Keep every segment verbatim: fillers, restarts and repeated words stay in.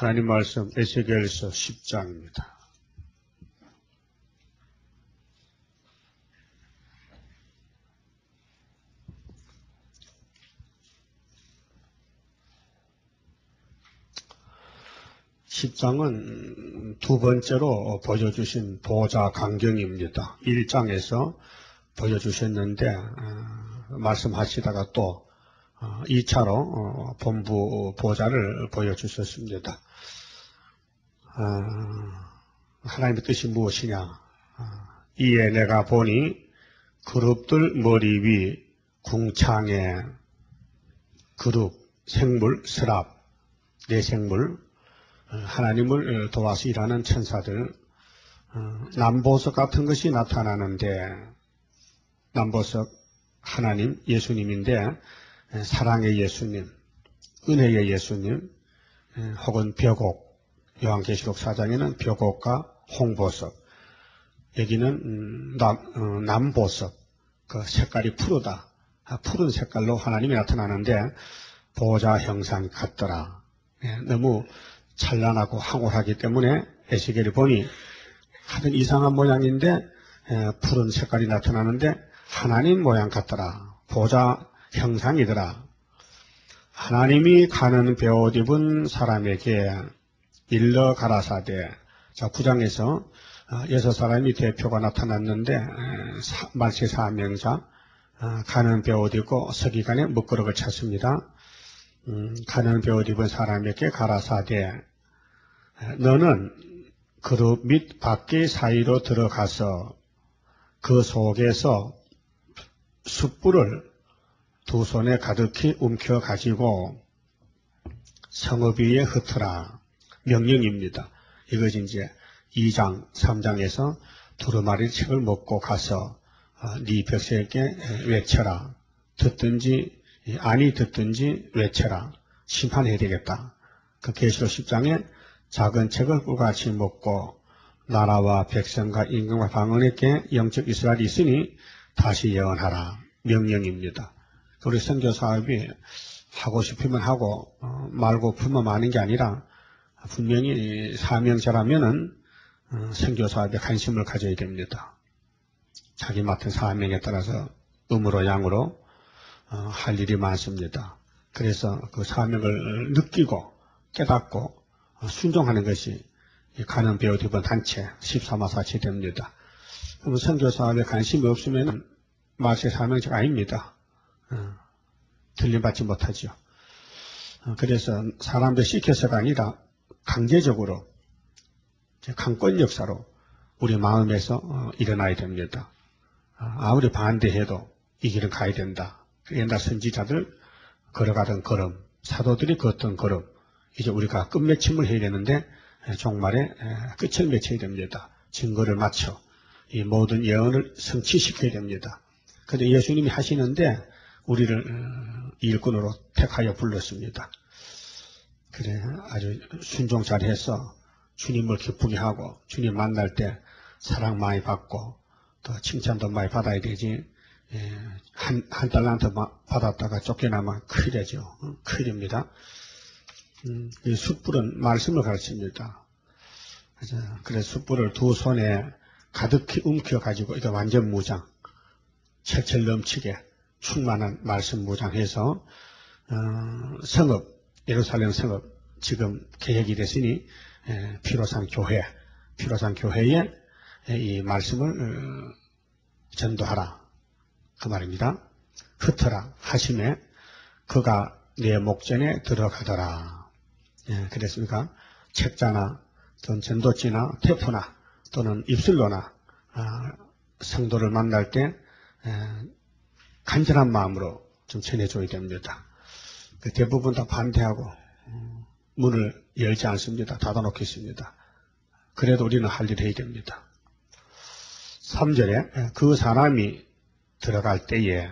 하나님 말씀 에스겔서 십 장입니다. 십 장은 두 번째로 보여주신 보좌 광경입니다. 일 장에서 보여주셨는데 어, 말씀하시다가 또 어, 이 차로 어, 본부 보좌를 보여주셨습니다. 어, 하나님의 뜻이 무엇이냐? 어, 이에 내가 보니 그룹들 머리 위 궁창에 그룹, 생물, 스랍, 내생물, 하나님을 도와서 일하는 천사들, 남보석 같은 것이 나타나는데, 남보석 하나님, 예수님인데 사랑의 예수님, 은혜의 예수님, 혹은 벽옥, 요한계시록 사 장에는 벽옥과 홍보석, 여기는 남, 남보석, 그 색깔이 푸르다, 푸른 색깔로 하나님이 나타나는데 보좌 형상이 같더라. 너무 찬란하고 황홀하기 때문에 에스겔이 보니 하여튼 이상한 모양인데 푸른 색깔이 나타나는데 하나님 모양 같더라. 보좌 형상이더라. 하나님이 가는 베옷 입은 사람에게 일러 가라사대. 자, 구 장에서 여섯 사람이 대표가 나타났는데 말세 사명자 가는 베옷 입고 서기관에 먹거룩을 찾습니다. 음, 가는 베옷 입은 사람에게 가라사대. 너는 그룹 및 밖의 사이로 들어가서 그 속에서 숯불을 두 손에 가득히 움켜 가지고 성읍 위에 흩어라. 명령입니다. 이것이 이제 이 장, 삼 장에서 두루마리 책을 먹고 가서 네 백성에게 외쳐라. 듣든지 아니 듣든지 외쳐라. 심판해야 되겠다. 그 계시록 십 장에 작은 책을 꿀같이 먹고 나라와 백성과 임금과 방언에게 영적 이스라엘이 있으니 다시 예언하라. 명령입니다. 우리 선교 사업이 하고 싶으면 하고 어, 말고 풀면 마는 게 아니라 분명히 사명자라면은 어, 선교 사업에 관심을 가져야 됩니다. 자기 맡은 사명에 따라서 음으로 양으로 어, 할 일이 많습니다. 그래서 그 사명을 느끼고 깨닫고 어, 순종하는 것이 가는 베옷 입은 단체 십삼화사체 됩니다. 그럼 선교 사업에 관심이 없으면 말세 사명자가 아닙니다. 어, 들림받지 못하죠. 어, 그래서 사람들 시켜서가 아니라 강제적으로 강권 역사로 우리 마음에서 어, 일어나야 됩니다. 어, 아무리 반대해도 이 길은 가야 된다. 옛날 선지자들 걸어가던 걸음, 사도들이 걷던 걸음, 이제 우리가 끝맺힘을 해야 되는데 종말에 끝을 맺혀야 됩니다. 증거를 맞춰 이 모든 예언을 성취시켜야 됩니다. 그런데 예수님이 하시는데 우리를 일꾼으로 택하여 불렀습니다. 그래 아주 순종 잘해서 주님을 기쁘게 하고 주님 만날 때 사랑 많이 받고 또 칭찬도 많이 받아야 되지. 한, 한 달란트 받았다가 쫓겨나면 큰일 되죠. 큰일입니다. 음, 이 숯불은 말씀을 가르칩니다. 그래서 숯불을 두 손에 가득히 움켜가지고, 이게 완전 무장, 철철 넘치게 충만한 말씀 무장해서, 어, 성읍, 예루살렘 성읍, 지금 개혁이 됐으니, 에, 피로산 교회, 피로산 교회에 이 말씀을 어, 전도하라. 그 말입니다. 흩어라 하심에 그가 내 목전에 들어가더라. 예, 그랬습니까? 책자나 또는 전도지나 테프나 또는 입술로나 아, 성도를 만날 때 에, 간절한 마음으로 좀 전해줘야 됩니다. 그 대부분 다 반대하고 음, 문을 열지 않습니다. 닫아놓겠습니다. 그래도 우리는 할 일을 해야 됩니다. 삼 절에 그 사람이 들어갈 때에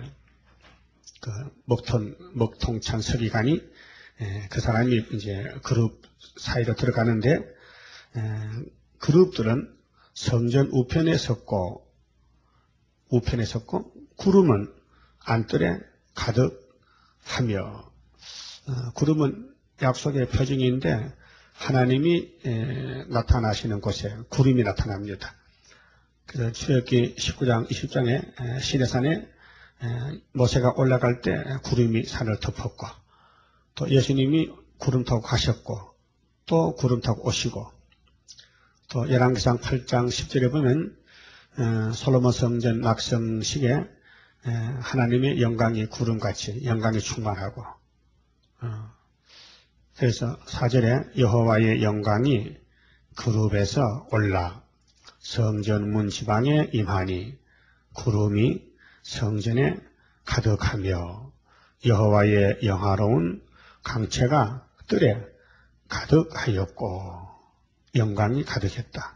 그 먹통, 먹통찬 서기관이 에, 그 사람이 이제 그룹 사이로 들어가는데 에, 그룹들은 성전 우편에 섰고 우편에 섰고 구름은 안뜰에 가득하며 어, 구름은 약속의 표징인데 하나님이 에, 나타나시는 곳에 구름이 나타납니다. 그래서 출애굽기 십구 장 이십 장에 에, 시내산에 에, 모세가 올라갈 때 구름이 산을 덮었고, 또 예수님이 구름 타고 가셨고, 또 구름 타고 오시고, 또 열왕기상 팔 장 십 절에 보면 에, 솔로몬 성전 낙성식에 에, 하나님의 영광이 구름같이 영광이 충만하고, 어, 그래서 사 절에 여호와의 영광이 그룹에서 올라 성전 문 지방에 임하니 구름이 성전에 가득하며 여호와의 영화로운 강체가 뜰에 가득하였고 영광이 가득했다.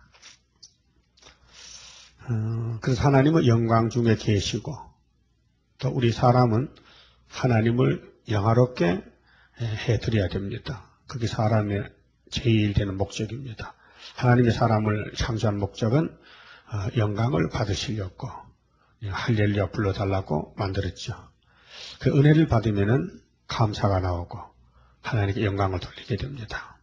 어, 그래서 하나님은 영광 중에 계시고 또 우리 사람은 하나님을 영화롭게 해드려야 됩니다. 그게 사람의 제일 되는 목적입니다. 하나님의 사람을 창조한 목적은 영광을 받으시려고 할렐루야 불러달라고 만들었죠. 그 은혜를 받으면은 감사가 나오고 하나님께 영광을 돌리게 됩니다.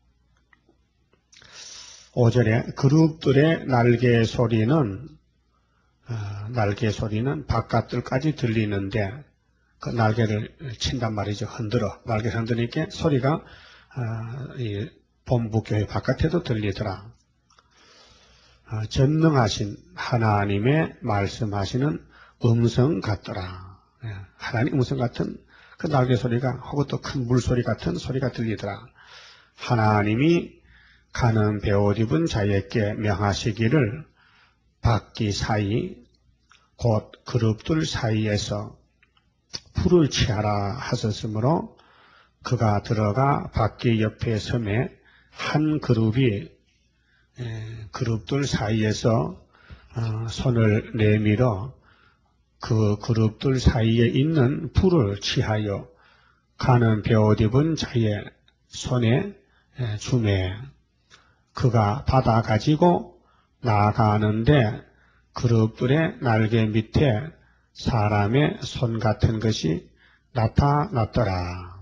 오 절에 그룹들의 날개 소리는 날개 소리는 바깥들까지 들리는데 그 날개를 친단 말이죠. 흔들어. 날개를 흔드니까 소리가 어, 이 본부교회 바깥에도 들리더라. 어, 전능하신 하나님의 말씀하시는 음성 같더라. 예, 하나님 음성 같은 그 날개 소리가 혹은 또 큰 물소리 같은 소리가 들리더라. 하나님이 가는 베옷 입은 자에게 명하시기를 바퀴 사이 곧 그룹들 사이에서 풀을 취하라 하셨으므로 그가 들어가 바퀴 옆에 섬에 한 그룹이 그룹들 사이에서 손을 내밀어 그 그룹들 사이에 있는 풀을 취하여 가는 베옷 입은 자의 손에 주매 그가 받아 가지고 나아가는데 그룹들의 날개 밑에 사람의 손 같은 것이 나타났더라.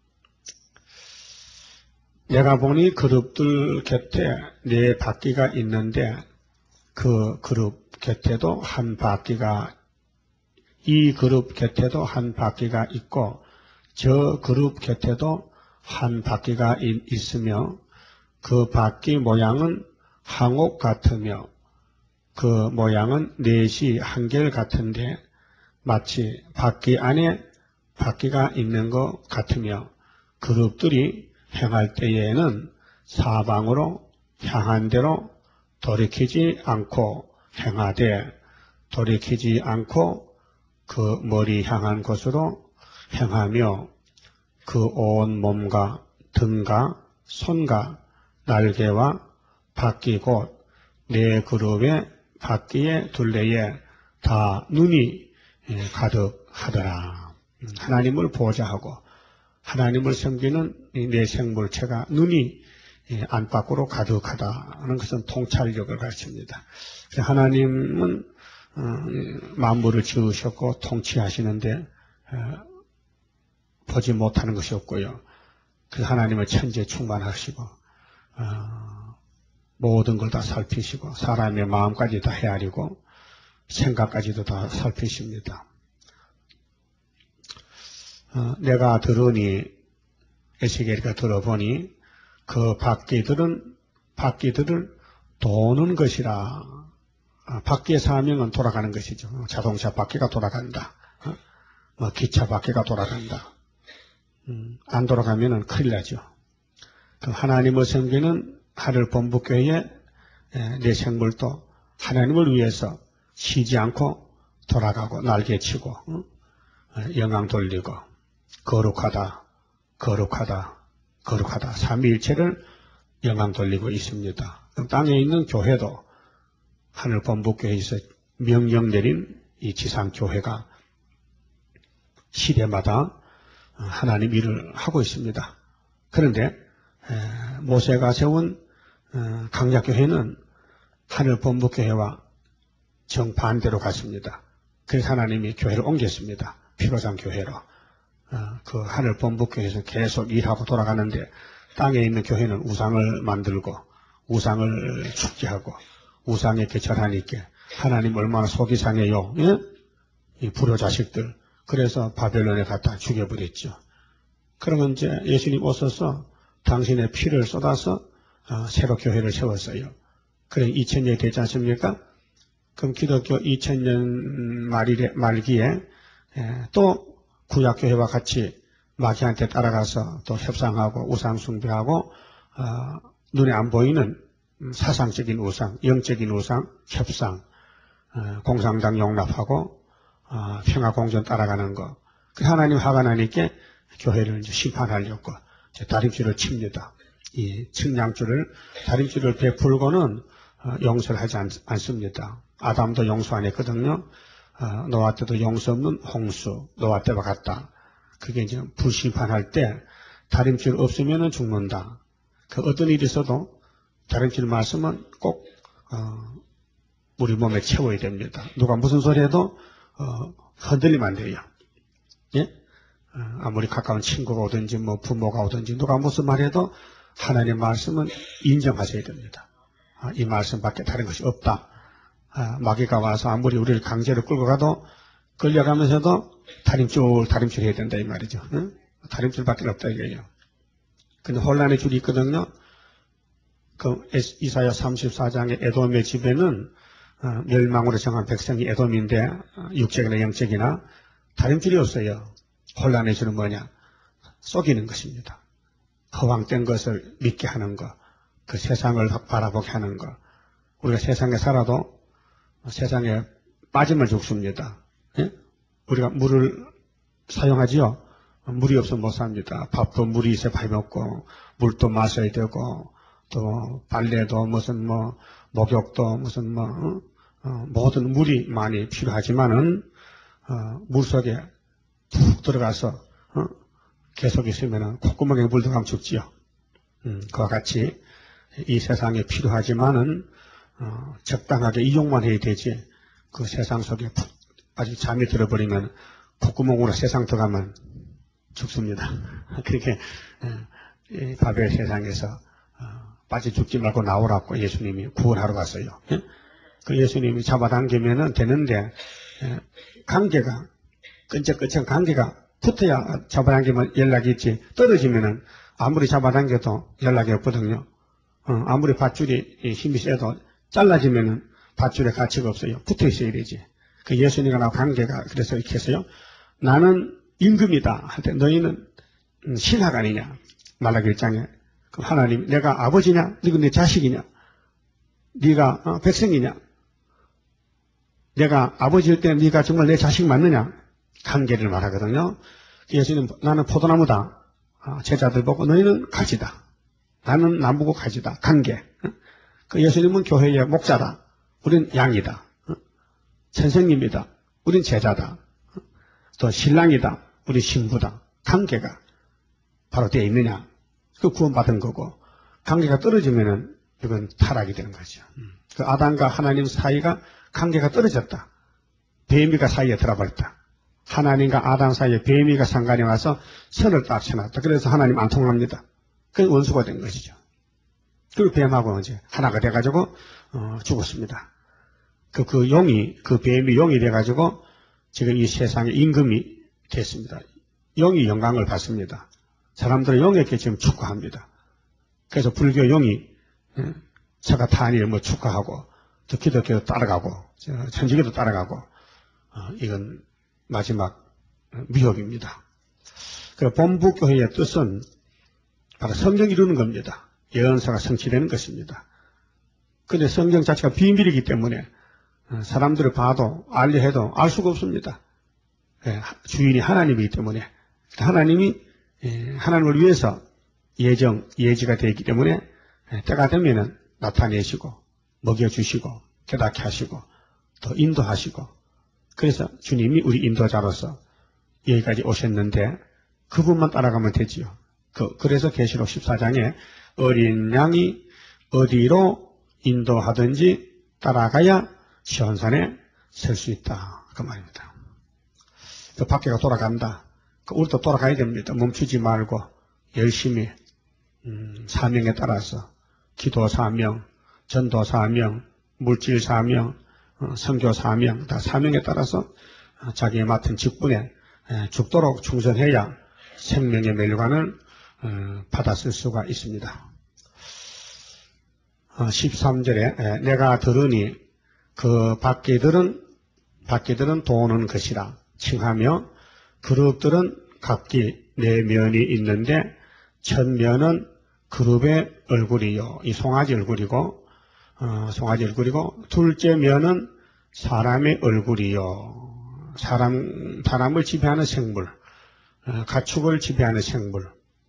내가 보니 그룹들 곁에 네 바퀴가 있는데 그 그룹 곁에도 한 바퀴가 이 그룹 곁에도 한 바퀴가 있고 저 그룹 곁에도 한 바퀴가 있으며 그 바퀴 모양은 항옥 같으며 그 모양은 넷이 한결 같은데 마치 바퀴 안에 바퀴가 있는 것 같으며 그룹들이 행할 때에는 사방으로 향한 대로 돌이키지 않고 행하되 돌이키지 않고 그 머리 향한 곳으로 행하며 그 온 몸과 등과 손과 날개와 바퀴 곧 네 그룹의 바퀴의 둘레에 다 눈이 가득하더라. 하나님을 보좌하고 하나님을 섬기는 내 생물체가 눈이 안팎으로 가득하다는 것은 통찰력을 가르칩니다. 하나님은 만물을 지으셨고 통치하시는데 보지 못하는 것이 없고요. 그 하나님은 천지에 충만하시고 모든 걸 다 살피시고 사람의 마음까지 다 헤아리고 생각까지도 다 살피십니다. 어, 내가 들으니 에스겔이가 들어보니 그 바퀴들은 바퀴들을 도는 것이라. 어, 바퀴의 사명은 돌아가는 것이죠. 자동차 바퀴가 돌아간다. 어? 뭐 기차 바퀴가 돌아간다. 음, 안 돌아가면은 큰일 나죠. 그 하나님을 섬기는 하늘 본부교회의 내 생물도 하나님을 위해서 쉬지 않고 돌아가고 날개치고 어? 영광 돌리고 거룩하다, 거룩하다, 거룩하다. 삼위일체를 영광 돌리고 있습니다. 땅에 있는 교회도 하늘 본부교회에서 명령 내린 이 지상교회가 시대마다 하나님 일을 하고 있습니다. 그런데 모세가 세운 강약교회는 하늘 본부교회와 정반대로 갔습니다. 그래서 하나님이 교회를 옮겼습니다. 피로상 교회로. 그 하늘 본부교회에서 계속 일하고 돌아가는데 땅에 있는 교회는 우상을 만들고 우상을 축제하고 우상에 개철하니까 하나님 얼마나 속이 상해요. 예? 이 불효 자식들. 그래서 바벨론에 갖다 죽여버렸죠. 그러면 이제 예수님 오셔서 당신의 피를 쏟아서 어, 새로 교회를 세웠어요. 그래 이천 년이 되지 않습니까? 그럼 기독교 이천 년 말일에, 말기에 예, 또 구약교회와 같이 마귀한테 따라가서 또 협상하고 우상 숭배하고 어, 눈에 안 보이는 사상적인 우상, 영적인 우상, 협상, 어, 공산당 용납하고 어, 평화공존 따라가는 거. 그 하나님 화가 나니까 교회를 이제 심판하려고 이제 다림줄을 칩니다. 이 측량줄을 다림줄을 베풀고는 어, 용서를 하지 않, 않습니다. 아담도 용서 안 했거든요. 어, 노아 때도 용서 없는 홍수, 노아 때와 같다. 그게 이제 불심판할 때 다림줄 없으면 죽는다. 그 어떤 일이 있어도 다림줄 말씀은 꼭 어, 우리 몸에 채워야 됩니다. 누가 무슨 소리 해도 어, 흔들리면 안 돼요. 예? 어, 아무리 가까운 친구가 오든지 뭐 부모가 오든지 누가 무슨 말해도 하나님의 말씀은 인정하셔야 됩니다. 아, 이 말씀밖에 다른 것이 없다. 아, 마귀가 와서 아무리 우리를 강제로 끌고 가도 끌려가면서도 다림줄 다림줄 해야 된다 이 말이죠. 응? 다림줄밖에 없다 이거예요. 근데 혼란의 줄이 있거든요. 그 이사야 삼십사 장의 에돔의 집에는 어, 멸망으로 정한 백성이 에돔인데 어, 육적이나 영적이나 다림줄이 없어요. 혼란의 줄은 뭐냐? 속이는 것입니다. 허황된 것을 믿게 하는 것, 그 세상을 바라보게 하는 것. 우리가 세상에 살아도 세상에 빠지면 죽습니다. 예? 우리가 물을 사용하지요. 물이 없으면 못 삽니다. 밥도 물이 있어야 밥 먹고 물도 마셔야 되고 또 빨래도 무슨 뭐 목욕도 무슨 뭐 어? 어, 모든 물이 많이 필요하지만은 어, 물 속에 푹 들어가서 어? 계속 있으면은 콧구멍에 물 들어가면 죽지요. 음, 그와 같이 이 세상에 필요하지만은 어, 적당하게 이용만 해야 되지. 그 세상 속에 푹 아주 잠이 들어버리면 콧구멍으로 세상 들어가면 죽습니다. 그렇게 이 바벨 세상에서 어, 빠져 죽지 말고 나오라고 예수님이 구원하러 갔어요. 예? 그 예수님이 잡아당기면은 되는데 예, 관계가 끈적끈적 관계가 붙어야 잡아당기면 연락이 있지 떨어지면은 아무리 잡아당겨도 연락이 없거든요. 어, 아무리 밧줄이 힘이 세도 잘라지면은 밧줄에 가치가 없어요. 붙어 있어야 되지. 그 예수님과 나 관계가 그래서 이렇게 했어요. 나는 임금이다 할 때 너희는 신하가 아니냐. 말라기 일 장에 그럼 하나님 내가 아버지냐? 너가 내 자식이냐? 네가 어, 백성이냐? 내가 아버지일 때 네가 정말 내 자식 맞느냐? 관계를 말하거든요. 예수님 나는 포도나무다. 어, 제자들 보고 너희는 가지다. 나는 나무고 가지다. 관계. 어? 그 예수님은 교회의 목자다. 우린 양이다. 어? 선생님이다. 우린 제자다. 어? 또 신랑이다. 우리 신부다. 관계가 바로 되어 있느냐? 그 구원받은 거고 관계가 떨어지면은 이건 타락이 되는 거죠. 음. 그 아담과 하나님 사이가 관계가 떨어졌다. 뱀이가 사이에 들어버렸다. 하나님과 아담 사이에 뱀이가 상관이 와서 선을 딱 쳐놨다. 그래서 하나님 안 통합니다. 그 원수가 된 것이죠. 그리고 뱀하고 이제 하나가 돼가지고 어, 죽었습니다. 그, 그 용이 그 뱀이 용이 돼가지고 지금 이 세상의 임금이 됐습니다. 용이 영광을 받습니다. 사람들은 용에게 지금 축하합니다. 그래서 불교 용이 사가타니를 뭐 축하하고 또 기독교도 따라가고 천주교도 따라가고 어, 이건 마지막 미혹입니다. 그리고 본부교회의 뜻은 바로 성경 이루는 겁니다. 예언서가 성취되는 것입니다. 그런데 성경 자체가 비밀이기 때문에 사람들을 봐도 알려 해도 알 수가 없습니다. 주인이 하나님이기 때문에 하나님이 하나님을 위해서 예정, 예지가 되기 때문에 때가 되면은 나타내시고 먹여주시고 깨닫게 하시고 또 인도하시고 그래서 주님이 우리 인도자로서 여기까지 오셨는데 그분만 따라가면 되지요. 그, 그래서 계시록 십사 장에 어린 양이 어디로 인도하든지 따라가야 시온산에 설 수 있다. 그 말입니다. 그 밖에가 돌아간다. 우리도 돌아가야 됩니다. 멈추지 말고 열심히 음, 사명에 따라서 기도 사명, 전도 사명, 물질 사명, 어, 선교 사명, 다 사명에 따라서 자기의 맡은 직분에 죽도록 충성해야 생명의 멸관을 어, 받았을 수가 있습니다. 어, 십삼 절에 내가 들으니 그 밖에들은 밖에들은 도는 것이라 칭하며 그룹들은 각기 네 면이 있는데 첫 면은 그룹의 얼굴이요. 이 송아지 얼굴이고 어, 송아지 얼굴이고 둘째 면은 사람의 얼굴이요. 사람, 사람을 지배하는 생물, 어, 가축을 지배하는 생물.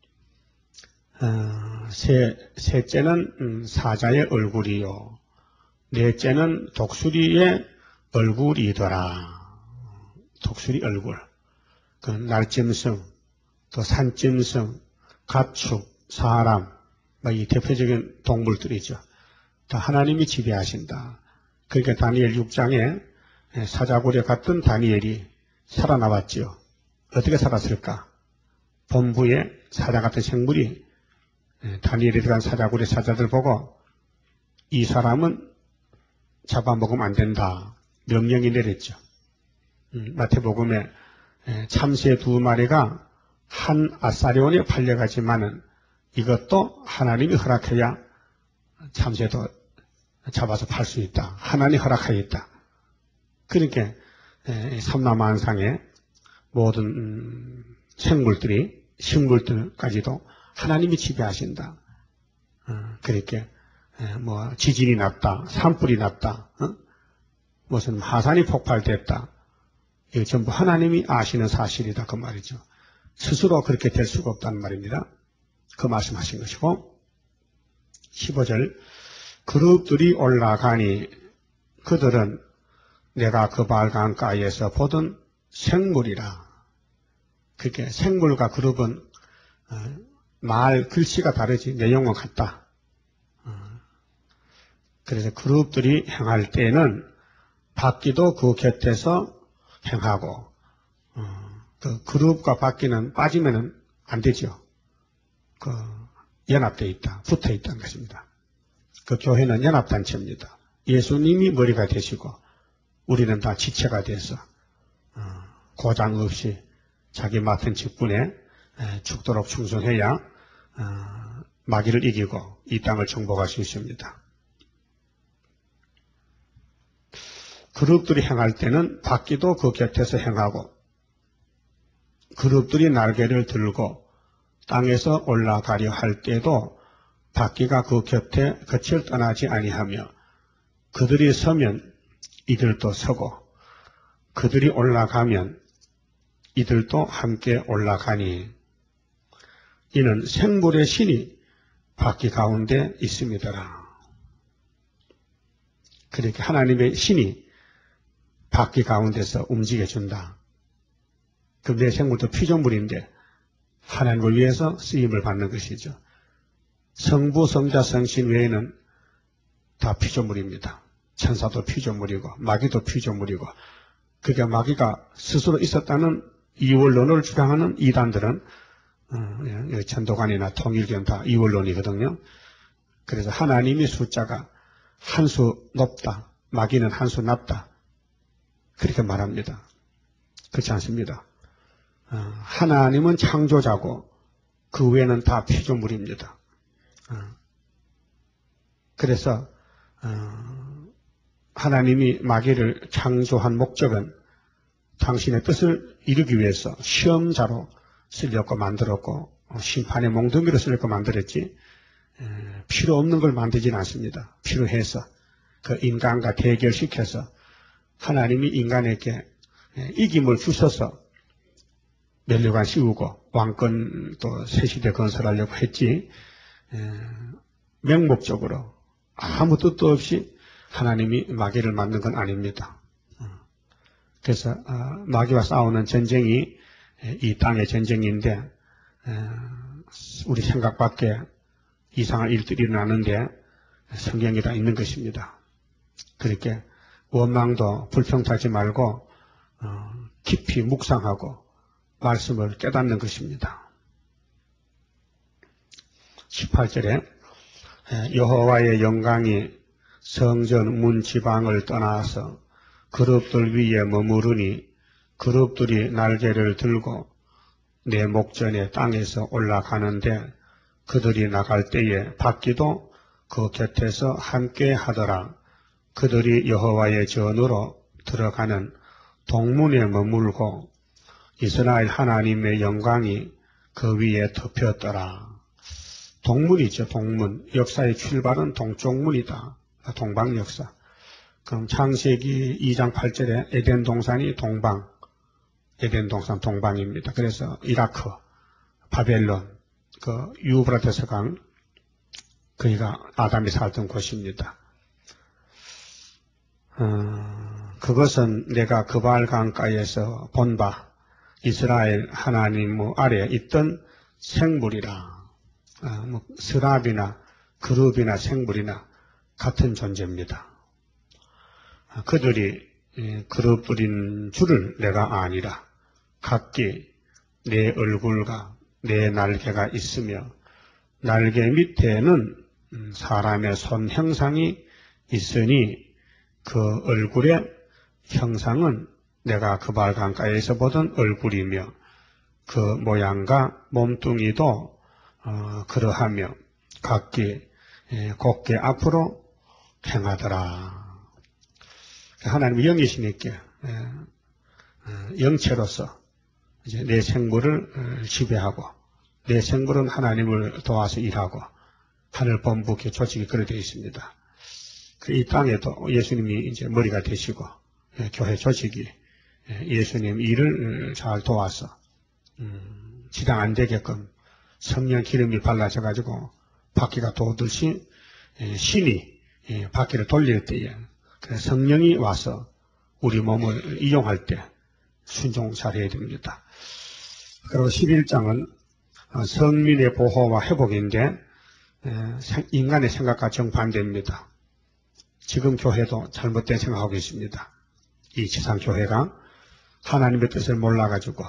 어, 세, 셋째는 음, 사자의 얼굴이요. 넷째는 독수리의 얼굴이더라. 독수리 얼굴. 그 날짐승, 또 산짐승, 가축, 사람, 이 대표적인 동물들이죠. 다 하나님이 지배하신다. 그러니까 다니엘 육 장에 사자굴에 갔던 다니엘이 살아나왔죠. 어떻게 살았을까? 본부에 사자 같은 생물이 다니엘에 들어간 사자굴의 사자들 보고 이 사람은 잡아먹으면 안 된다. 명령이 내렸죠. 마태복음에 참새 두 마리가 한 아사리온에 팔려가지만은 이것도 하나님이 허락해야 참새도 잡아서 팔 수 있다. 하나님이 허락하였다. 그러니까 삼라만상의 모든 생물들이 식물들까지도 하나님이 지배하신다. 그렇게 뭐 지진이 났다, 산불이 났다, 어? 무슨 하산이 폭발됐다. 이거 전부 하나님이 아시는 사실이다 그 말이죠. 스스로 그렇게 될 수가 없다는 말입니다. 그 말씀하신 것이고 십오 절 그룹들이 올라가니 그들은 내가 그 발강가에서 보던 생물이라. 그렇게 생물과 그룹은 말 글씨가 다르지 내용은 같다. 그래서 그룹들이 행할 때는 바퀴도 그 곁에서 행하고 그 그룹과 바퀴는 빠지면은 안 되죠. 그 연합되어 있다, 붙어 있다는 것입니다. 그 교회는 연합단체입니다. 예수님이 머리가 되시고 우리는 다 지체가 돼서 고장 없이 자기 맡은 직분에 죽도록 충성해야 마귀를 이기고 이 땅을 정복할 수 있습니다. 그룹들이 행할 때는 바퀴도 그 곁에서 행하고 그룹들이 날개를 들고 땅에서 올라가려 할 때도 바퀴가 그 곁에 겉을 떠나지 아니하며 그들이 서면 이들도 서고 그들이 올라가면 이들도 함께 올라가니 이는 생물의 신이 바퀴 가운데 있습니다. 그렇게 하나님의 신이 바퀴 가운데서 움직여준다. 그 내 생물도 피조물인데 하나님을 위해서 쓰임을 받는 것이죠. 성부, 성자, 성신 외에는 다 피조물입니다. 천사도 피조물이고 마귀도 피조물이고 그러니까 마귀가 스스로 있었다는 이원론을 주장하는 이단들은 어, 전도관이나 통일교는 다 이원론이거든요. 그래서 하나님의 숫자가 한 수 높다. 마귀는 한 수 낮다. 그렇게 말합니다. 그렇지 않습니다. 어, 하나님은 창조자고 그 외에는 다 피조물입니다. 어, 그래서 어, 하나님이 마귀를 창조한 목적은 당신의 뜻을 이루기 위해서 시험자로 쓰려고 만들었고 심판의 몽둥이로 쓰려고 만들었지 에, 필요 없는 걸 만들지는 않습니다. 필요해서 그 인간과 대결시켜서 하나님이 인간에게 이김을 주셔서 멸류관 씌우고 왕권 또 새시대 건설하려고 했지 에, 맹목적으로 아무 뜻도 없이 하나님이 마귀를 만든 건 아닙니다. 그래서 마귀와 싸우는 전쟁이 이 땅의 전쟁인데 우리 생각 밖에 이상한 일들이 일어나는데 성경에 다 있는 것입니다. 그렇게 원망도 불평하지 말고 깊이 묵상하고 말씀을 깨닫는 것입니다. 십팔 절에 여호와의 영광이 성전 문 지방을 떠나서 그룹들 위에 머무르니 그룹들이 날개를 들고 내 목전에 땅에서 올라가는데 그들이 나갈 때에 바퀴도 그 곁에서 함께 하더라. 그들이 여호와의 전으로 들어가는 동문에 머물고 이스라엘 하나님의 영광이 그 위에 덮였더라. 동문이죠. 동문. 역사의 출발은 동쪽문이다. 동방 역사. 그럼 창세기 이 장 팔 절에 에덴 동산이 동방, 에덴 동산 동방입니다. 그래서 이라크, 바벨론, 그 유브라테스 강, 거기가 아담이 살던 곳입니다. 어, 그것은 내가 그발 강가에서 본 바 이스라엘 하나님 아래에 있던 생물이라. 어, 뭐 스랍이나 그룹이나 생물이나 같은 존재입니다. 그들이 그룹들인 줄을 내가 아니라 각기 내 얼굴과 내 날개가 있으며 날개 밑에는 사람의 손 형상이 있으니 그 얼굴의 형상은 내가 그발 강가에서 보던 얼굴이며 그 모양과 몸뚱이도 어, 그러하며 각기 곧게 앞으로 행하더라. 하나님의 영이시니까 영체로서 이제 내 생물을 지배하고 내 생물은 하나님을 도와서 일하고 하늘 본부 조직이 그렇게 되어 있습니다. 이 땅에도 예수님이 이제 머리가 되시고 교회 조직이 예수님 일을 잘 도와서 음, 지당 안 되게끔 성령 기름이 발라져 가지고 바퀴가 도듯이 신이 바퀴를 돌릴 때에 성령이 와서 우리 몸을 이용할 때 순종 잘해야 됩니다. 그리고 십일 장은 성민의 보호와 회복인데 인간의 생각과 정반대입니다. 지금 교회도 잘못된 생각하고 있습니다. 이 지상교회가 하나님의 뜻을 몰라가지고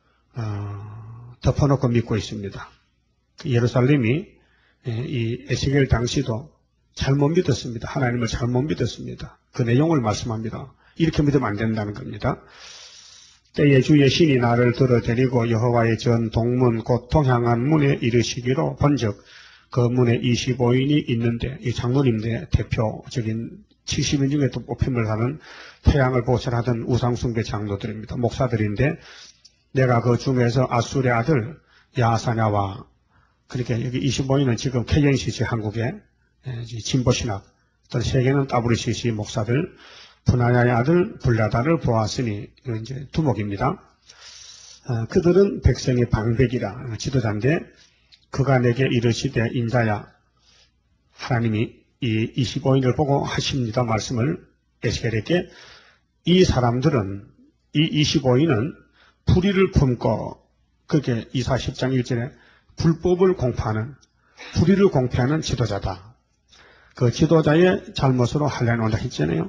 어, 덮어놓고 믿고 있습니다. 예루살렘이 이 에스겔 당시도 잘못 믿었습니다. 하나님을 잘못 믿었습니다. 그 내용을 말씀합니다. 이렇게 믿으면 안 된다는 겁니다. 때에 주의 신이 나를 들어 데리고 여호와의 전 동문 곧 동향한 문에 이르시기로 본즉 그 문에 이십오 인이 있는데 이 장로님들의 대표적인 칠십 인 중에 또 뽑힘을 하는 태양을 보살하던 우상숭배 장로들입니다. 목사들인데 내가 그 중에서 아술의 아들 야사냐와 그렇게 여기 이십오 인은 지금 케이엔씨씨 한국의 진보신학 또 세계는 더블유씨씨 목사들 분하야의 아들 불라다를 보았으니 이건 이제 두목입니다. 어, 그들은 백성의 방백이라 지도자인데 그가 내게 이르시되 인자야 하나님이 이 이십오 인을 보고 하십니다 말씀을 에스겔에게 이 사람들은 이 이십오 인은 불의를 품고 그게 이사 십 장 일 절에 불법을 공포하는 불의를 공표하는 지도자다. 그 지도자의 잘못으로 할례놓는다 했잖아요.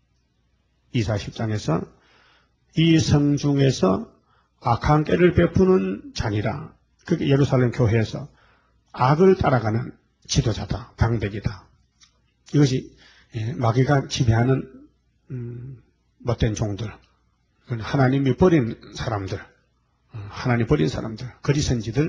이사 십 장에서 이 성중에서 악한 깨를 베푸는 자니라. 그게 예루살렘 교회에서 악을 따라가는 지도자다. 방백이다. 이것이 마귀가 지배하는 음, 못된 종들, 하나님이 버린 사람들, 하나님 버린 사람들, 거리선지들,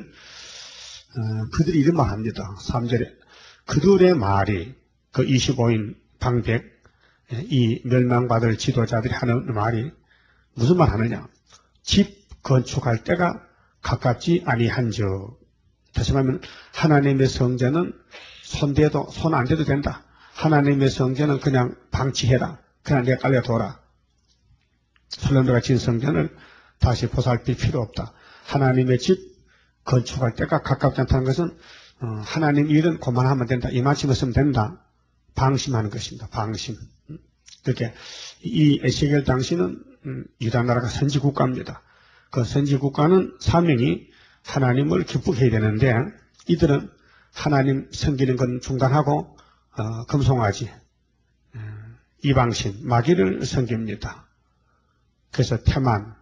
어, 그들이 이런 말 합니다. 삼 절에 그들의 말이 그 이십오 인 방백 이 멸망받을 지도자들이 하는 말이 무슨 말 하느냐? 집 건축할 때가 가깝지 아니한즉. 다시 말하면 하나님의 성전은 손대도 손 안 대도 된다. 하나님의 성전은 그냥 방치해라. 그냥 내가 깔려둬라. 솔로몬이가 진 성전을 다시 보살필 필요 없다. 하나님의 집 건축할 때가 가깝지 않다는 것은 어, 하나님 일은 그만하면 된다. 이만큼 했으면 된다. 방심하는 것입니다. 방심. 그렇게 이 에스겔 당시는 음, 유다 나라가 선지국가입니다. 그 선지국가는 사명이 하나님을 기쁘게 해야 되는데 이들은 하나님 섬기는 건 중단하고 어, 금송아지, 음, 이방신, 마귀를 섬깁니다. 그래서 태만,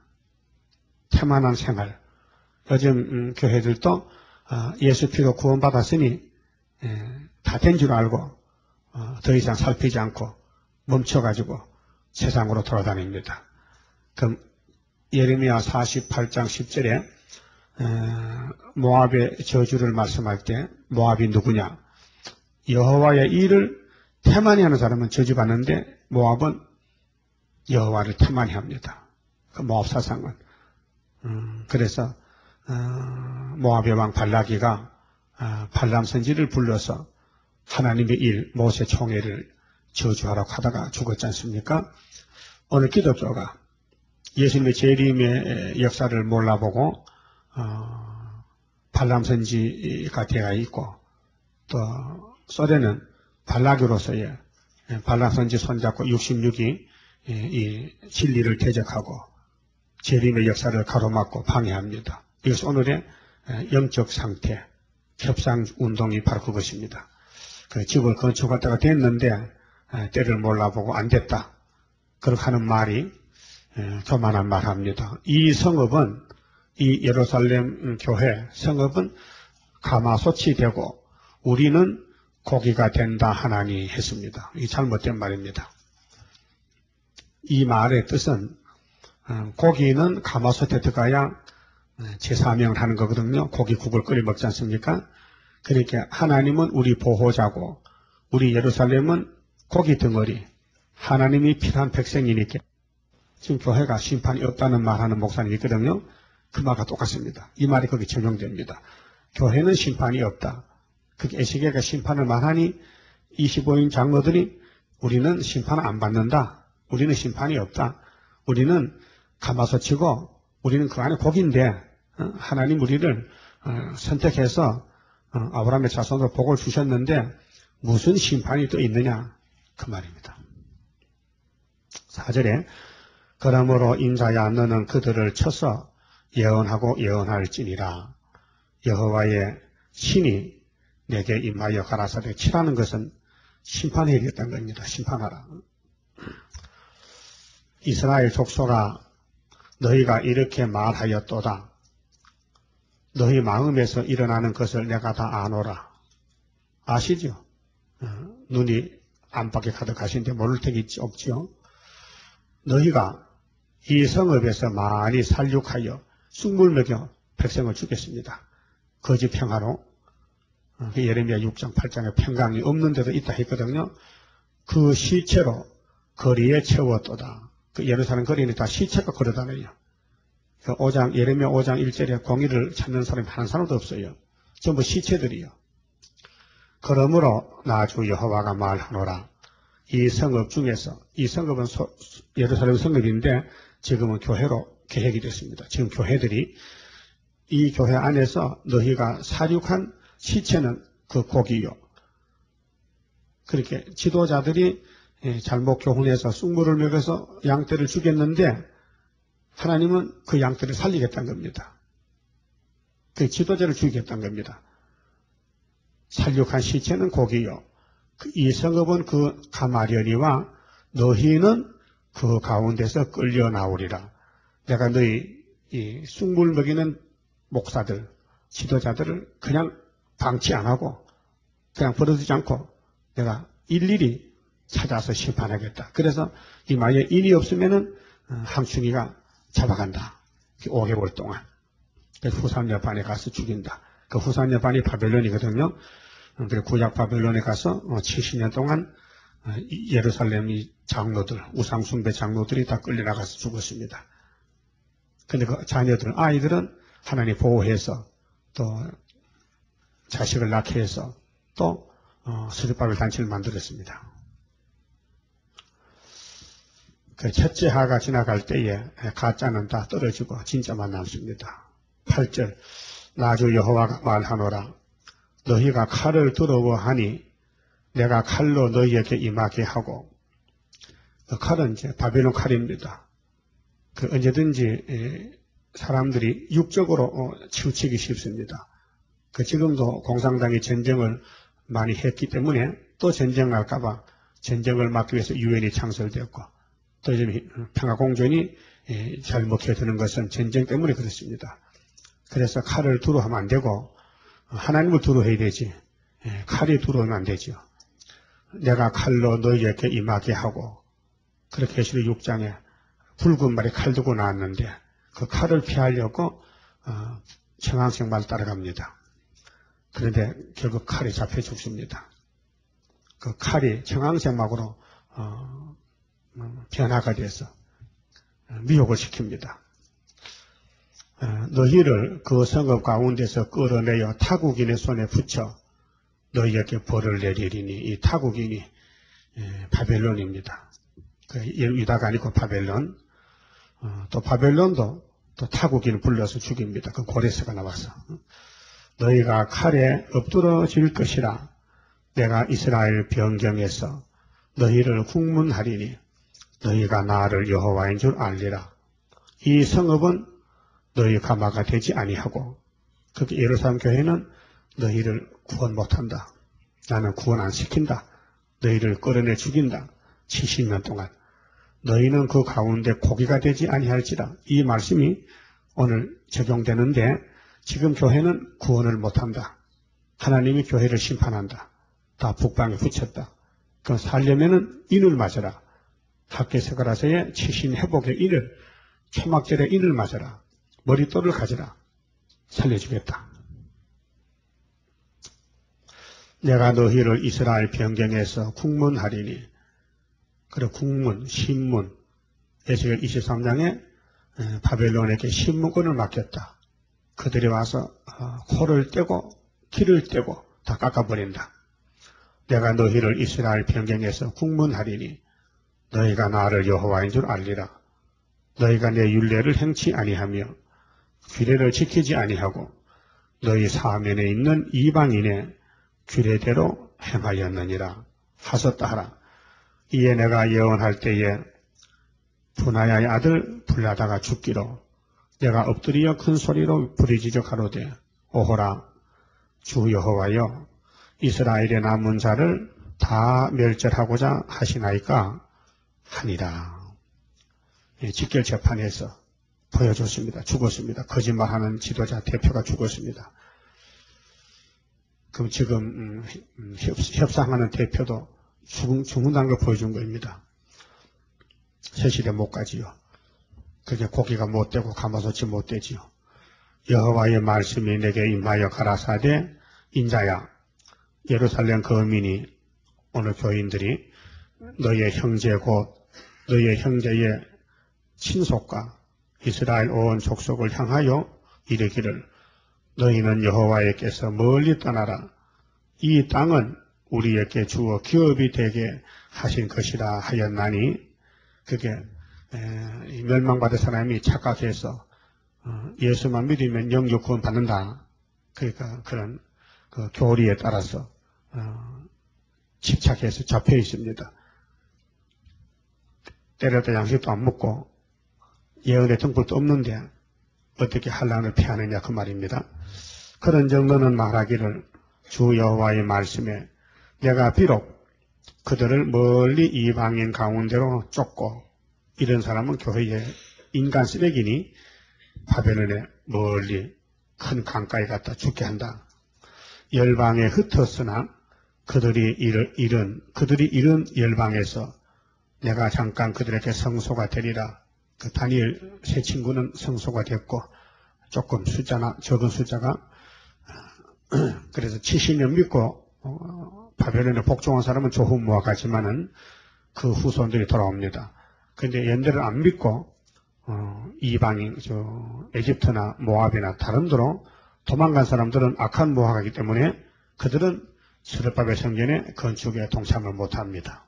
태만한 생활. 요즘 음, 교회들도 어, 예수 피로 구원받았으니 다 된 줄 알고 어, 더 이상 살피지 않고 멈춰가지고 세상으로 돌아다닙니다. 그럼 예레미야 사십팔 장 십 절에 어, 모압의 저주를 말씀할 때 모압이 누구냐? 여호와의 일을 태만히 하는 사람은 저주받는데 모압은 여호와를 태만히 합니다. 그 모압 사상은 음, 그래서 어, 모압의 왕 발라기가 어, 발람 선지를 불러서 하나님의 일 모세 총회를 저주하라고 하다가 죽었지 않습니까? 오늘 기독교가 예수님의 재림의 역사를 몰라보고 어, 발람 선지가 되어 있고 또 소련은 발라기로서의 발람 선지 손잡고 육십육이 이 진리를 대적하고 재림의 역사를 가로막고 방해합니다. 이것이 오늘의 영적 상태, 협상 운동이 바로 그것입니다. 그 집을 건축할 때가 됐는데 때를 몰라보고 안 됐다. 그렇게 하는 말이 교만한 말 합니다. 이 성읍은 이 예루살렘 교회 성읍은 가마솥이 되고 우리는 고기가 된다 하나니 했습니다. 이 잘못된 말입니다. 이 말의 뜻은 고기는 가마솥에 들어가야 제사명을 하는 거거든요. 고기국을 끓여 먹지 않습니까? 그러니까 하나님은 우리 보호자고 우리 예루살렘은 고기 덩어리, 하나님이 필요한 백성이니까 지금 교회가 심판이 없다는 말하는 목사님이 있거든요. 그 말과 똑같습니다. 이 말이 거기 적용됩니다. 교회는 심판이 없다. 그게 에스겔가 심판을 말하니 이십오 인 장로들이 우리는 심판을 안 받는다. 우리는 심판이 없다. 우리는 가마솥이고 우리는 그 안에 고기인데 하나님 우리를 선택해서 아브라함의 자손으로 복을 주셨는데 무슨 심판이 또 있느냐 그 말입니다. 사 절에 그러므로 인자야 너는 그들을 쳐서 예언하고 예언할지니라. 여호와의 신이 내게 임하여 가라사대 치라는 것은 심판해야겠다는 겁니다. 심판하라. 이스라엘 족속아 너희가 이렇게 말하였도다. 너희 마음에서 일어나는 것을 내가 다 아노라. 아시죠? 어, 눈이 안팎에 가득하신데 모를 택이 없지요. 너희가 이 성읍에서 많이 살육하여 쑥물 먹여 백성을 죽였습니다. 거짓 평화로. 어, 예레미야 육 장 팔 장에 평강이 없는 데도 있다 했거든요. 그 시체로 거리에 채웠도다. 그 예루살렘 거리는 다 시체가 걸어다녀요. 그 오 장, 예레미야 오 장 일 절에 공의를 찾는 사람이 한 사람도 없어요. 전부 시체들이요. 그러므로 나 주 여호와가 말하노라. 이 성읍 중에서, 이 성읍은 소, 예루살렘 성읍인데 지금은 교회로 계획이 됐습니다. 지금 교회들이 이 교회 안에서 너희가 사륙한 시체는 그 고기요. 그렇게 지도자들이 잘못 교훈해서 쑥물을 먹여서 양떼를 죽였는데 하나님은 그 양떼를 살리겠다는 겁니다. 그 지도자를 죽이겠다는 겁니다. 살육한 시체는 고기요. 이 성읍은 그 가마려니와 너희는 그 가운데서 끌려 나오리라. 내가 너희 이 쑥물 먹이는 목사들, 지도자들을 그냥 방치 안 하고 그냥 버려두지 않고 내가 일일이 찾아서 심판하겠다. 그래서 이 만약에 인이 없으면은 함충이가 잡아간다. 오 개월 동안. 후산 여반에 가서 죽인다. 그 후산 여반이 바벨론이거든요. 그리고 구약 바벨론에 가서 칠십 년 동안 예루살렘 이 장로들, 우상숭배 장로들이 다 끌려나가서 죽었습니다. 근데 그 자녀들, 아이들은 하나님 보호해서 또 자식을 낳게 해서 또 수르바벨 단체를 만들었습니다. 그 첫째 하가 지나갈 때에 가짜는 다 떨어지고 진짜만 남습니다. 팔 절 나 주 여호와가 말하노라. 너희가 칼을 두려워하니 내가 칼로 너희에게 임하게 하고. 그 칼은 이제 바벨론 칼입니다. 그 언제든지 사람들이 육적으로 치우치기 쉽습니다. 그 지금도 공산당이 전쟁을 많이 했기 때문에 또 전쟁 날까봐 전쟁을 막기 위해서 유엔이 창설되었고 또 이제 평화공존이 잘 먹혀드는 것은 전쟁 때문에 그렇습니다. 그래서 칼을 두려워하면 안 되고 하나님을 두려워해야 되지. 예, 칼이 들어오면 안 되죠. 내가 칼로 너희에게 임하게 하고, 그렇게 계시록 육 장에 붉은 말이 칼 들고 나왔는데 그 칼을 피하려고 어, 청황색만 따라갑니다. 그런데 결국 칼이 잡혀 죽습니다. 그 칼이 청황색막으로 어, 어, 변화가 돼서 미혹을 시킵니다. 어, 너희를 그 성읍 가운데서 끌어내어 타국인의 손에 붙여 너희에게 벌을 내리리니, 이 타국인이 예, 바벨론입니다. 그 유다가 아니고 바벨론. 어, 또 바벨론도 또 타국인을 불러서 죽입니다. 그 고레스가 나와서. 너희가 칼에 엎드러질 것이라. 내가 이스라엘 변경에서 너희를 국문하리니 너희가 나를 여호와인 줄 알리라. 이 성읍은 너희 가마가 되지 아니하고, 그 예루살렘 교회는 너희를 구원 못한다. 나는 구원 안 시킨다. 너희를 끌어내 죽인다. 칠십 년 동안. 너희는 그 가운데 고기가 되지 아니할지라. 이 말씀이 오늘 적용되는데, 지금 교회는 구원을 못한다. 하나님이 교회를 심판한다. 다 북방에 붙였다. 그 살려면은 인을 맞아라. 학개세가라서의 치신 회복의 인을, 초막절의 인을 맞아라. 머릿돌을 가져라. 살려주겠다. 내가 너희를 이스라엘 변경에서 국문하리니, 그리고 국문, 신문, 에스겔 이십삼 장에 바벨론에게 신문권을 맡겼다. 그들이 와서 코를 떼고 키를 떼고 다 깎아버린다. 내가 너희를 이스라엘 변경에서 국문하리니 너희가 나를 여호와인 줄 알리라. 너희가 내 율례를 행치 아니하며 규례를 지키지 아니하고 너희 사면에 있는 이방인의 규례대로 행하였느니라. 하셨다 하라. 이에 내가 예언할 때에 분하야의 아들 불라다가 죽기로 내가 엎드려 큰 소리로 부르짖어 가로되, 오호라 주 여호와여, 이스라엘의 남은 자를 다 멸절하고자 하시나이까 하니라. 예, 직결 재판에서 보여줬습니다. 죽었습니다. 거짓말하는 지도자 대표가 죽었습니다. 그럼 지금 음, 협, 협상하는 대표도 죽은, 죽는다는 걸 보여준 겁니다. 세실에 못 가지요. 그게 고기가 못 되고 가마솥이 못 되지요. 여호와의 말씀이 내게 임하여 가라사대, 인자야, 예루살렘 거민이, 오늘 교인들이 너의 형제 곧 너의 형제의 친속과 이스라엘 온 족속을 향하여 이르기를, 너희는 여호와께서 멀리 떠나라. 이 땅은 우리에게 주어 기업이 되게 하신 것이라 하였나니, 그게 에, 멸망받은 사람이 착각해서 어, 예수만 믿으면 영육 구원 받는다. 그러니까 그런 그 교리에 따라서 어, 집착해서 잡혀 있습니다. 때려도 양식도 안 먹고 예언의 등불도 없는데 어떻게 환난을 피하느냐 그 말입니다. 그런 정도는 말하기를, 주 여호와의 말씀에 내가 비록 그들을 멀리 이방인 가운데로 쫓고, 이런 사람은 교회의 인간 쓰레기니 바벨론에 멀리 큰 강가에 갖다 죽게 한다. 열방에 흩었으나 그들이 잃은, 그들이 잃은 열방에서 내가 잠깐 그들에게 성소가 되리라. 그 다니엘 세 친구는 성소가 됐고, 조금 숫자나 적은 숫자가 그래서 칠십 년 믿고 어, 바벨론에 복종한 사람은 조후무와 같지만은 그 후손들이 돌아옵니다. 그런데 연대를 안 믿고 어, 이방인 저 에집트나 모압이나 다른 데로 도망간 사람들은 악한 모하가기 때문에 그들은 스룹바벨 성전의 건축에 동참을 못합니다.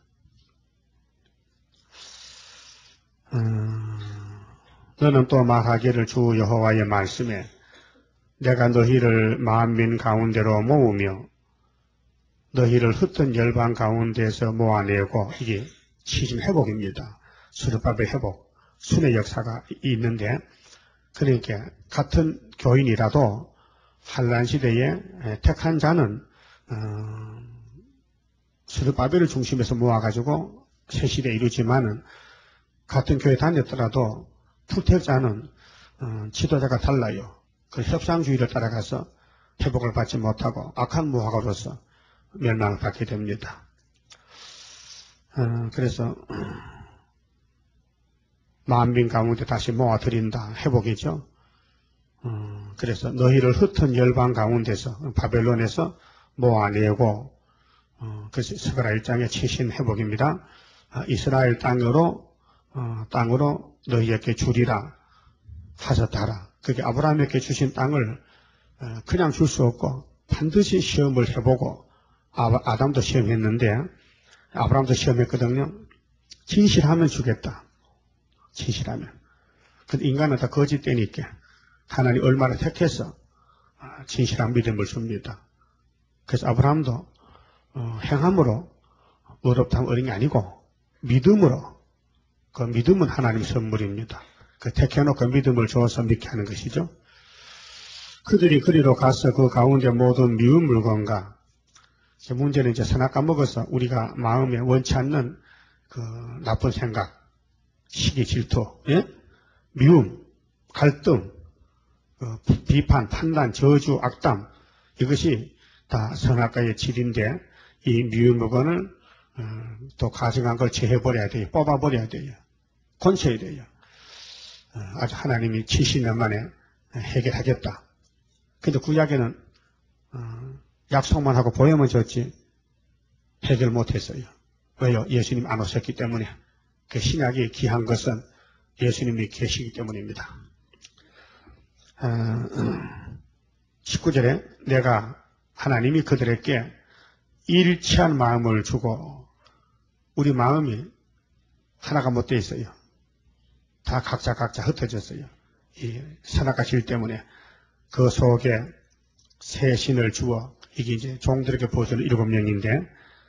음, 너는 또 말하기를, 주 여호와의 말씀에 내가 너희를 만민 가운데로 모으며 너희를 흩은 열방 가운데서 모아내고, 이게 시즌 회복입니다. 스룹바벨 회복, 순의 역사가 있는데, 그러니까 같은 교인이라도 환란 시대에 택한 자는 어, 스룹바벨을 중심에서 모아가지고 새 시대에 이루지만은, 같은 교회 다녔더라도 풀택자는 어, 지도자가 달라요. 그 협상주의를 따라가서 회복을 받지 못하고 악한 무화과로서 멸망을 받게 됩니다. 어, 그래서 만민 가운데 다시 모아드린다. 회복이죠. 어, 그래서 너희를 흩은 열방 가운데서 바벨론에서 모아내고 어, 그래서 스가랴 일 장의 최신 회복입니다. 아, 이스라엘 땅으로 어, 땅으로 너희에게 주리라 하셨다라. 그게 아브라함에게 주신 땅을 어, 그냥 줄 수 없고 반드시 시험을 해보고 아, 아담도 시험했는데 아브라함도 시험했거든요. 진실하면 주겠다. 진실하면. 근데 인간은 다 거짓되니까 하나님 얼마나 택해서 진실한 믿음을 줍니다. 그래서 아브라함도 어, 행함으로 어렵다 하면 어린 게 아니고 믿음으로, 그 믿음은 하나님 선물입니다. 그 택해놓고 믿음을 줘서 믿게 하는 것이죠. 그들이 그리로 가서 그 가운데 모든 미운 물건과, 문제는 이제 선악 까먹어서 우리가 마음에 원치 않는 그 나쁜 생각, 시기, 질투, 예? 미움, 갈등, 그 비판, 판단, 저주, 악담, 이것이 다 선악과의 질인데 이 미운 물건을 어, 또 가증한 걸 제해버려야 돼요. 뽑아버려야 돼요. 건쳐야 돼요. 어, 아주 하나님이 칠십 년 만에 해결하겠다. 근데 구약에는 어, 약속만 하고 보여만 줬지 해결 못했어요. 왜요? 예수님 안 오셨기 때문에. 그 신약이 귀한 것은 예수님이 계시기 때문입니다. 어, 십구 절에 내가 하나님이 그들에게 일치한 마음을 주고, 우리 마음이 하나가 못 돼 있어요. 다 각자 각자 흩어졌어요. 이 선악과 질 때문에. 그 속에 새 신을 주어, 이게 이제 종들에게 보여주는 일곱 명인데,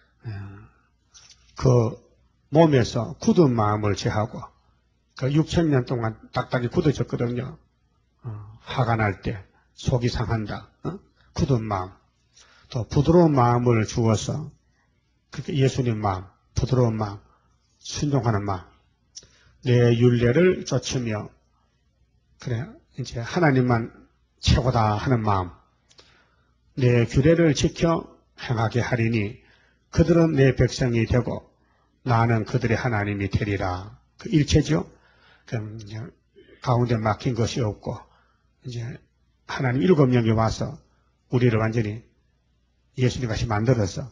그 몸에서 굳은 마음을 제하고, 그 육천 년 동안 딱딱이 굳어졌거든요. 어, 화가 날 때, 속이 상한다. 어? 굳은 마음. 또 부드러운 마음을 주어서, 그게 예수님 마음, 부드러운 마음, 순종하는 마음, 내 율례를 쫓으며, 그래, 이제 하나님만 최고다 하는 마음, 내 규례를 지켜 행하게 하리니 그들은 내 백성이 되고 나는 그들의 하나님이 되리라. 그 일체죠. 그럼 이제 가운데 막힌 것이 없고, 이제 하나님 일곱 명이 와서 우리를 완전히 예수님 같이 만들어서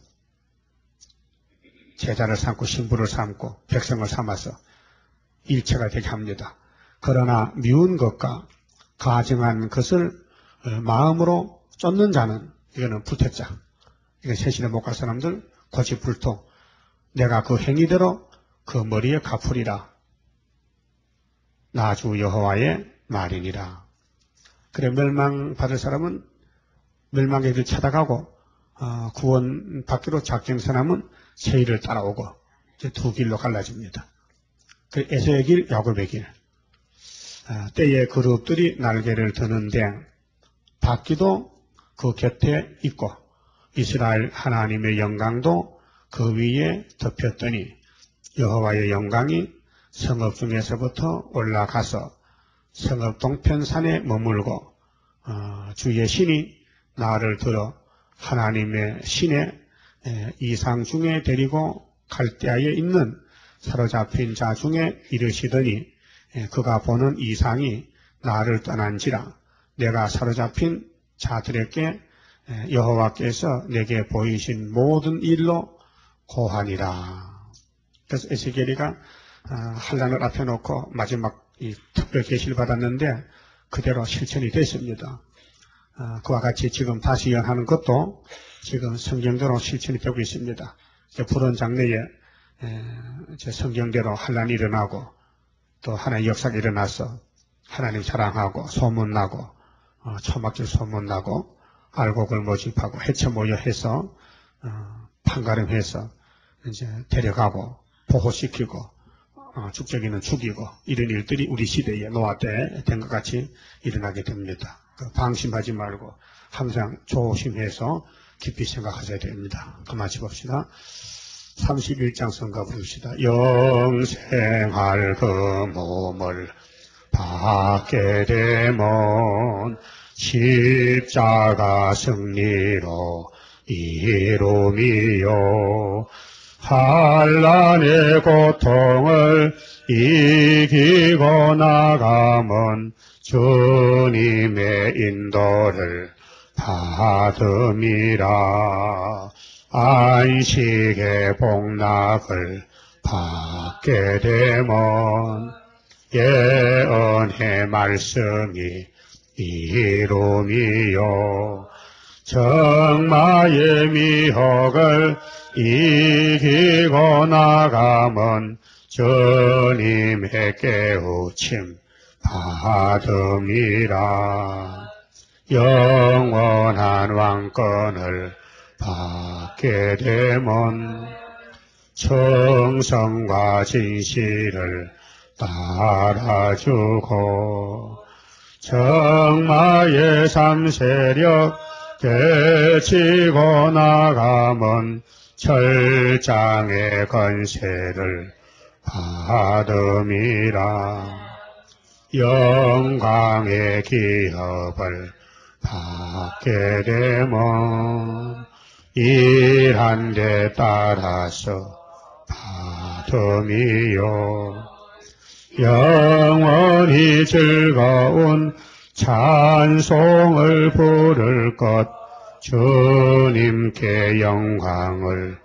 제자를 삼고 신부를 삼고 백성을 삼아서 일체가 되게 합니다. 그러나 미운 것과 가증한 것을 마음으로 쫓는 자는, 이거는 불택자, 이건 세신에 못 갈 사람들 고집불통, 내가 그 행위대로 그 머리에 갚으리라. 나 주 여호와의 말이니라. 그래, 멸망받을 사람은 멸망의 길을 찾아가고, 어, 구원 받기로 작정한 사람은 새 길을 따라오고, 이제 두 길로 갈라집니다. 그 에서의 길, 야곱의 길. 어, 때에 그룹들이 날개를 드는데 바퀴도 그 곁에 있고 이스라엘 하나님의 영광도 그 위에 덮였더니 여호와의 영광이 성읍 중에서부터 올라가서 성읍 동편산에 머물고 어, 주의 신이 나를 들어 하나님의 신의 에, 이상 중에 데리고 갈대아에 있는 사로잡힌 자 중에 이르시더니 에, 그가 보는 이상이 나를 떠난지라 내가 사로잡힌 자들에게 에, 여호와께서 내게 보이신 모든 일로 고하니라. 그래서 에스겔이가 어, 한란을 앞에 놓고 마지막 이 특별 계시를 받았는데 그대로 실천이 됐습니다. 어, 그와 같이 지금 다시 연하는 것도 지금 성경대로 실천이 되고 있습니다. 불온 장래에 에, 제 성경대로 한란이 일어나고 또 하나의 역사가 일어나서 하나님 사랑하고 소문나고 어, 초막질 소문나고 알곡을 모집하고 해쳐 모여 해서 어, 판가름해서 이제 데려가고 보호시키고 어, 죽적이는 죽이고 이런 일들이 우리 시대에 노아 때 된 것 같이 일어나게 됩니다. 그 방심하지 말고 항상 조심해서 깊이 생각하셔야 됩니다. 그만 봅시다. 삼십일 장 성가 부릅시다. 영생할 그 몸을 받게 되면 십자가 승리로 이름이요. 환난의 고통을 이기고 나가면 주님의 인도를 받음이라. 안식의 복락을 받게 되면 예언의 말씀이 이름이요. 정마의 미혹을 이기고 나가면 주님의 깨우침 받음이라. 영원한 왕권을 받게 되면 청성과 진실을 따라주고 정마의 삼세력 되치고 나가면 철장의 건세를 받음이라. 영광의 기업을 받게 되면 일한 데 따라서 받음이요. 영원히 즐거운 찬송을 부를 것 주님께 영광을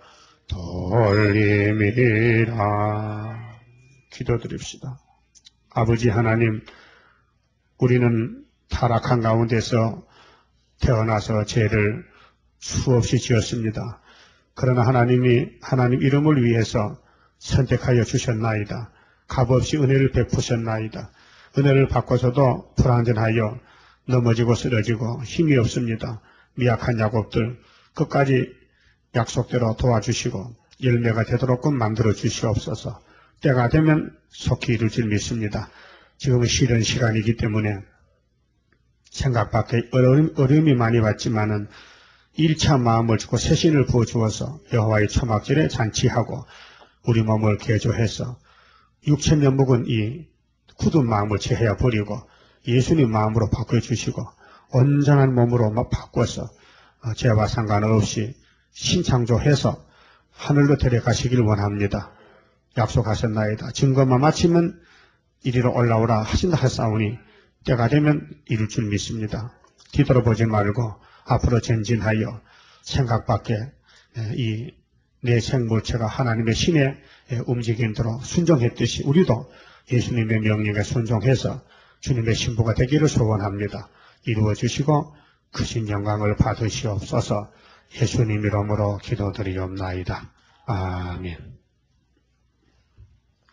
돌림이라. 기도드립시다. 아버지 하나님, 우리는 타락한 가운데서 태어나서 죄를 수없이 지었습니다. 그러나 하나님이 하나님 이름을 위해서 선택하여 주셨나이다. 값없이 은혜를 베푸셨나이다. 은혜를 받고서도 불완전하여 넘어지고 쓰러지고 힘이 없습니다. 미약한 야곱들 끝까지 약속대로 도와주시고 열매가 되도록끔 만들어 주시옵소서. 때가 되면 속히 이룰 줄 믿습니다. 지금은 쉬는 시간이기 때문에 생각 밖에 어려움, 어려움이 많이 왔지만은 일 차 마음을 주고 새신을 부어주어서 여호와의 초막절에 잔치하고 우리 몸을 개조해서 육체면 묵은 이 굳은 마음을 제하여 버리고 예수님 마음으로 바꿔주시고 온전한 몸으로 바꿔서 죄와 상관없이 신창조해서 하늘로 데려가시길 원합니다. 약속하셨나이다. 증거만 마치면 이리로 올라오라 하신다 하사오니 때가 되면 이룰 줄 믿습니다. 뒤돌아보지 말고 앞으로 전진하여 생각 밖에 이 내 생물체가 하나님의 신의 움직임대로 순종했듯이 우리도 예수님의 명령에 순종해서 주님의 신부가 되기를 소원합니다. 이루어 주시고 크신 영광을 받으시옵소서. 예수님 이름으로 기도드리옵나이다. 아멘.